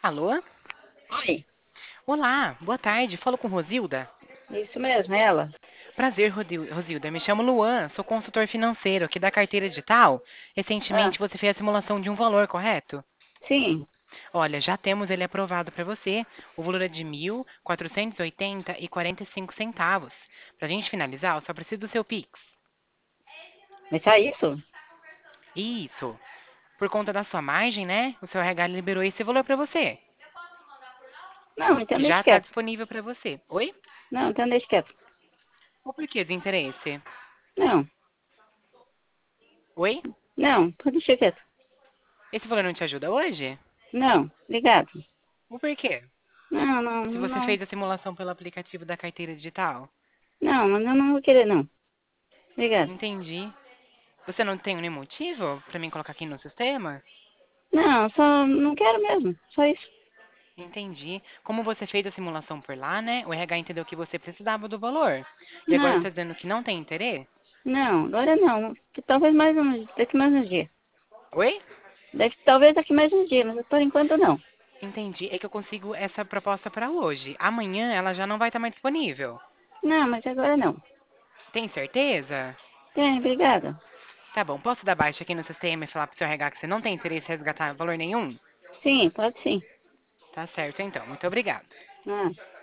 Alô? Oi, Olá, boa tarde. Falo com Rosilda. isso mesmo, é ela. Prazer, Rosilda. Me chamo Luan, sou consultor financeiro aqui da carteira digital. Ah, Recentemente você fez a simulação de um valor, correto? sim, Olha, já temos ele aprovado para você. O valor é de 1.480,45 centavos. Para a gente finalizar, eu só preciso do seu Pix. mas só isso? Isso. Por conta da sua margem, né? O seu RH liberou esse valor para você. Não, então E já deixa está quieto. disponível para você. Oi? Não, então deixa quieto. Ou por que desinteresse? Não, Oi? não, pode deixar quieto. Esse valor não te ajuda hoje? Não, obrigado. O porquê? Não, não, Se você não, fez a simulação pelo aplicativo da carteira digital. não, mas eu não vou querer, não. Obrigado. Entendi. Você não tem nenhum motivo para mim colocar aqui no sistema? Não, só não quero mesmo, só isso. Entendi. Como você fez a simulação por lá, né? O RH entendeu que você precisava do valor. E agora Não, está dizendo que não tem interesse? não, agora não. Que talvez daqui mais uns dias. Oi? Talvez daqui mais uns dias, mas por enquanto não. Entendi. É que eu consigo essa proposta para hoje. Amanhã ela já não vai estar mais disponível. Não, mas agora não. Tem certeza? Tem, obrigada. Tá bom. Posso dar baixa aqui no sistema e falar pro seu RH que você não tem interesse em resgatar valor nenhum? Sim, pode sim. Tá certo, então. Muito obrigado. Ah.